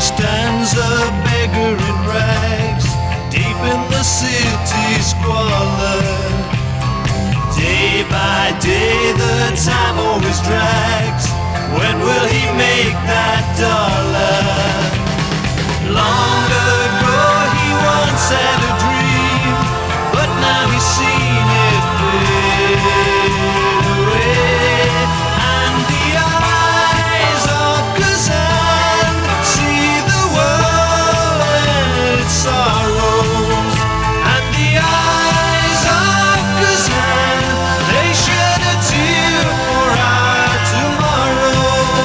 stands a beggar in rags, deep in the city squalor. Day by day the time always drags. When will he make that dollar? Long ago he once had a dream, but now he's seen it fade away. And the eyes of Kazan see the world and its sorrows. And the eyes of Kazan, they shed a tear for our tomorrow.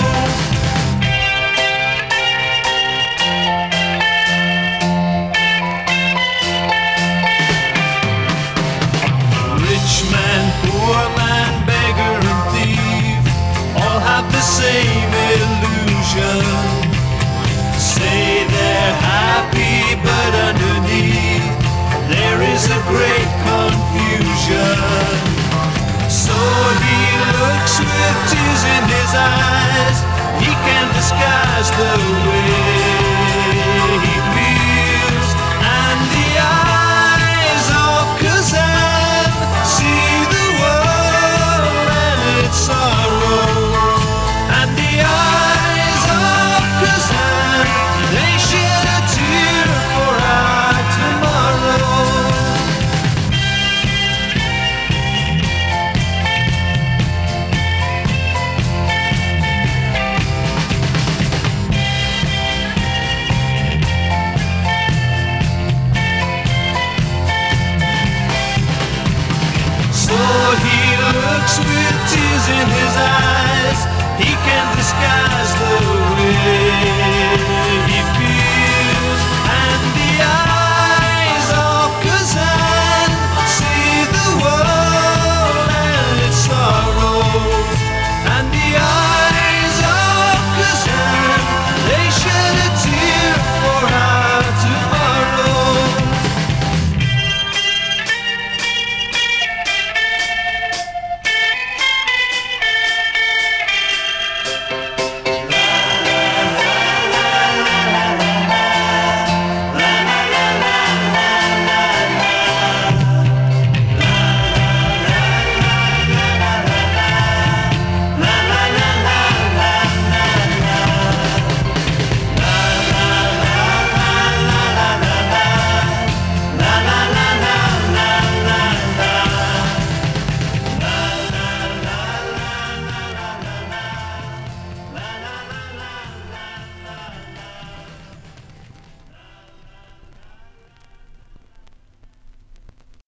Rich man, poor man, beggar and thief all have the same illusion. Say they're happy, but underneath there is a great confusion. So he looks with tears in his eyes. He can't disguise the way he feels. And the eyes of Kazan see the world and its sorrows. And the eyes of Kazan, they shed a tear for our tomorrow. So he looks with tears in his